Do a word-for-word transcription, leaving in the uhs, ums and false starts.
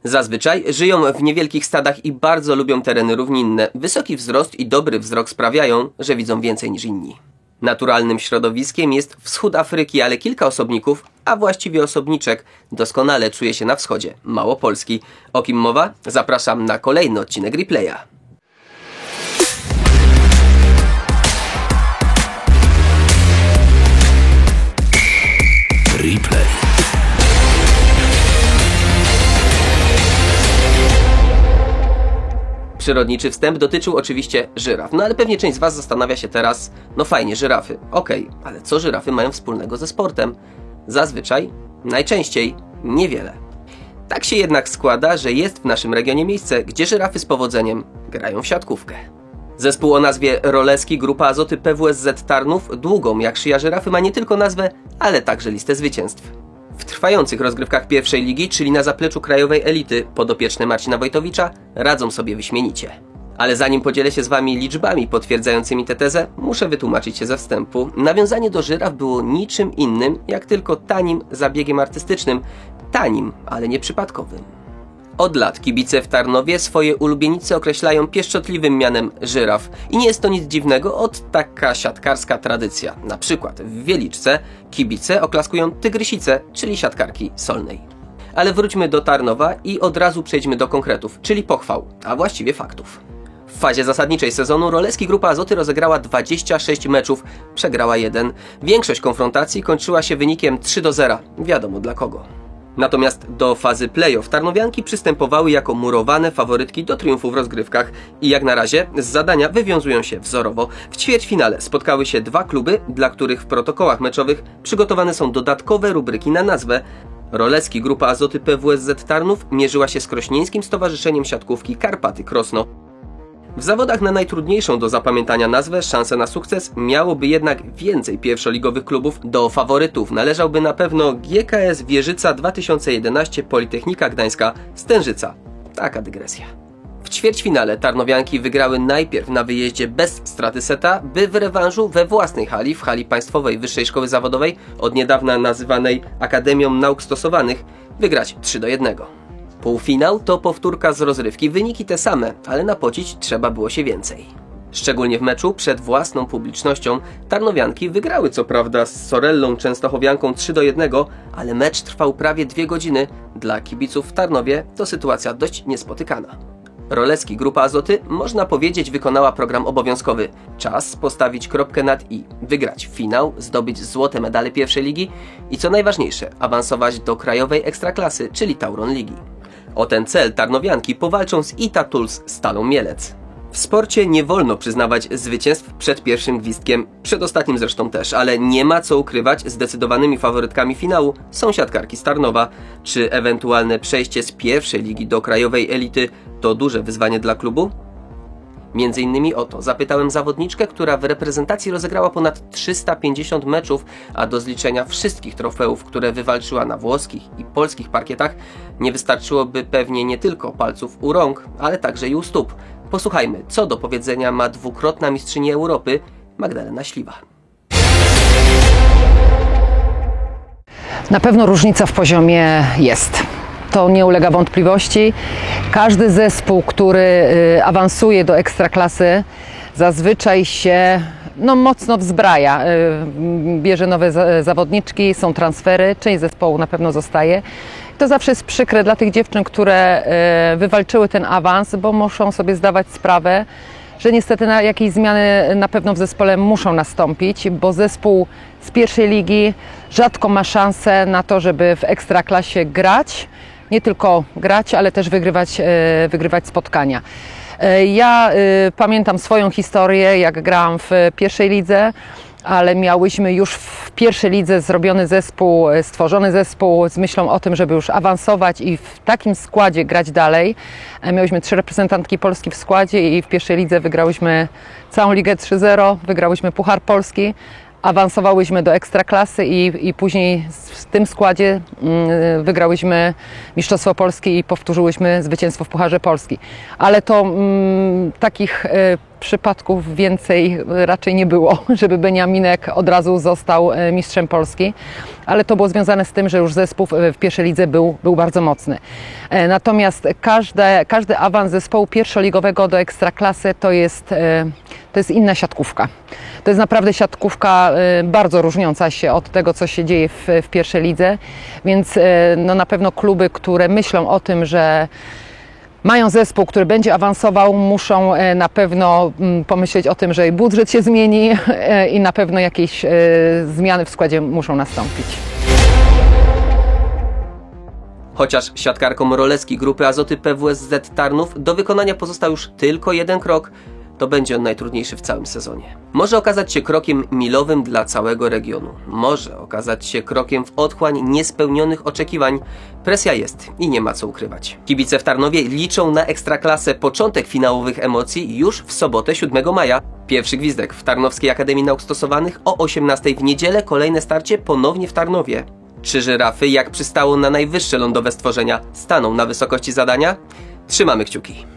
Zazwyczaj żyją w niewielkich stadach i bardzo lubią tereny równinne. Wysoki wzrost i dobry wzrok sprawiają, że widzą więcej niż inni. Naturalnym środowiskiem jest wschód Afryki, ale kilka osobników, a właściwie osobniczek, doskonale czuje się na wschodzie, Małopolski. O kim mowa? Zapraszam na kolejny odcinek Replaya. Replay. Przyrodniczy wstęp dotyczył oczywiście żyraf, no ale pewnie część z Was zastanawia się teraz, no fajnie, żyrafy, okej, okay, ale co żyrafy mają wspólnego ze sportem? Zazwyczaj, najczęściej, niewiele. Tak się jednak składa, że jest w naszym regionie miejsce, gdzie żyrafy z powodzeniem grają w siatkówkę. Zespół o nazwie Roleski Grupa Azoty P W S Z Tarnów, długą jak szyja żyrafy, ma nie tylko nazwę, ale także listę zwycięstw. W trwających rozgrywkach pierwszej ligi, czyli na zapleczu krajowej elity, podopieczne Marcina Wojtowicza radzą sobie wyśmienicie. Ale zanim podzielę się z Wami liczbami potwierdzającymi tę tezę, muszę wytłumaczyć się ze wstępu. Nawiązanie do żyraf było niczym innym, jak tylko tanim zabiegiem artystycznym. Tanim, ale nie przypadkowym. Od lat kibice w Tarnowie swoje ulubienice określają pieszczotliwym mianem żyraf. I nie jest to nic dziwnego, od taka siatkarska tradycja. Na przykład w Wieliczce kibice oklaskują tygrysice, czyli siatkarki solnej. Ale wróćmy do Tarnowa i od razu przejdźmy do konkretów, czyli pochwał, a właściwie faktów. W fazie zasadniczej sezonu Roleski Grupa Azoty rozegrała dwadzieścia sześć meczów, przegrała jeden. Większość konfrontacji kończyła się wynikiem trzy do zera, wiadomo dla kogo. Natomiast do fazy play-off tarnowianki przystępowały jako murowane faworytki do triumfu w rozgrywkach i jak na razie z zadania wywiązują się wzorowo. W ćwierćfinale spotkały się dwa kluby, dla których w protokołach meczowych przygotowane są dodatkowe rubryki na nazwę. Roleski Grupa Azoty P W S Z Tarnów mierzyła się z krośnieńskim stowarzyszeniem siatkówki Karpaty Krosno. W zawodach na najtrudniejszą do zapamiętania nazwę szanse na sukces miałoby jednak więcej pierwszoligowych klubów. Do faworytów należałby na pewno G K S Wieżyca dwa tysiące jedenaście, Politechnika Gdańska, Stężyca. Taka dygresja. W ćwierćfinale tarnowianki wygrały najpierw na wyjeździe bez straty seta, by w rewanżu we własnej hali, w hali Państwowej Wyższej Szkoły Zawodowej, od niedawna nazywanej Akademią Nauk Stosowanych, wygrać trzy do jednego. Półfinał to powtórka z rozrywki, wyniki te same, ale napocić trzeba było się więcej. Szczególnie w meczu przed własną publicznością tarnowianki wygrały co prawda z Sorellą Częstochowianką trzy do jednego, ale mecz trwał prawie dwie godziny. Dla kibiców w Tarnowie to sytuacja dość niespotykana. Roleski Grupa Azoty, można powiedzieć, wykonała program obowiązkowy. Czas postawić kropkę nad i, wygrać finał, zdobyć złote medale pierwszej ligi i co najważniejsze, awansować do krajowej ekstraklasy, czyli Tauron Ligi. O ten cel tarnowianki powalczą z Ita Tools Stalą Mielec. W sporcie nie wolno przyznawać zwycięstw przed pierwszym gwizdkiem, przed ostatnim zresztą też, ale nie ma co ukrywać, zdecydowanymi faworytkami finału są siatkarki z Tarnowa. Czy ewentualne przejście z pierwszej ligi do krajowej elity to duże wyzwanie dla klubu? Między innymi o to zapytałem zawodniczkę, która w reprezentacji rozegrała ponad trzysta pięćdziesiąt meczów, a do zliczenia wszystkich trofeów, które wywalczyła na włoskich i polskich parkietach, nie wystarczyłoby pewnie nie tylko palców u rąk, ale także i u stóp. Posłuchajmy, co do powiedzenia ma dwukrotna mistrzyni Europy Magdalena Śliwa. Na pewno różnica w poziomie jest. To nie ulega wątpliwości. Każdy zespół, który awansuje do ekstraklasy, zazwyczaj się no, mocno wzbraja. Bierze nowe zawodniczki, są transfery, część zespołu na pewno zostaje. To zawsze jest przykre dla tych dziewczyn, które wywalczyły ten awans, bo muszą sobie zdawać sprawę, że niestety na jakieś zmiany na pewno w zespole muszą nastąpić, bo zespół z pierwszej ligi rzadko ma szansę na to, żeby w ekstraklasie grać. Nie tylko grać, ale też wygrywać, wygrywać spotkania. Ja pamiętam swoją historię, jak grałam w pierwszej lidze, ale miałyśmy już w pierwszej lidze zrobiony zespół, stworzony zespół z myślą o tym, żeby już awansować i w takim składzie grać dalej. Miałyśmy trzy reprezentantki Polski w składzie i w pierwszej lidze wygrałyśmy całą ligę trzy zero, wygrałyśmy Puchar Polski, awansowałyśmy do Ekstraklasy i, i później w tym składzie y, wygrałyśmy Mistrzostwo Polski i powtórzyłyśmy zwycięstwo w Pucharze Polski. Ale to y, takich y, przypadków więcej raczej nie było, żeby Beniaminek od razu został mistrzem Polski, ale to było związane z tym, że już zespół w pierwszej lidze był, był bardzo mocny. Natomiast każde, każdy awans zespołu pierwszoligowego do Ekstraklasy to jest, to jest inna siatkówka. To jest naprawdę siatkówka bardzo różniąca się od tego, co się dzieje w, w pierwszej lidze, więc no na pewno kluby, które myślą o tym, że mają zespół, który będzie awansował, muszą na pewno pomyśleć o tym, że budżet się zmieni i na pewno jakieś zmiany w składzie muszą nastąpić. Chociaż siatkarkom Roleski grupy Azoty P W S Z Tarnów do wykonania pozostał już tylko jeden krok, to będzie on najtrudniejszy w całym sezonie. Może okazać się krokiem milowym dla całego regionu. Może okazać się krokiem w otchłań niespełnionych oczekiwań. Presja jest i nie ma co ukrywać. Kibice w Tarnowie liczą na Ekstraklasę, początek finałowych emocji już w sobotę siódmego maja. Pierwszy gwizdek w Tarnowskiej Akademii Nauk Stosowanych o osiemnastej w niedzielę, kolejne starcie ponownie w Tarnowie. Czy żyrafy, jak przystało na najwyższe lądowe stworzenia, staną na wysokości zadania? Trzymamy kciuki.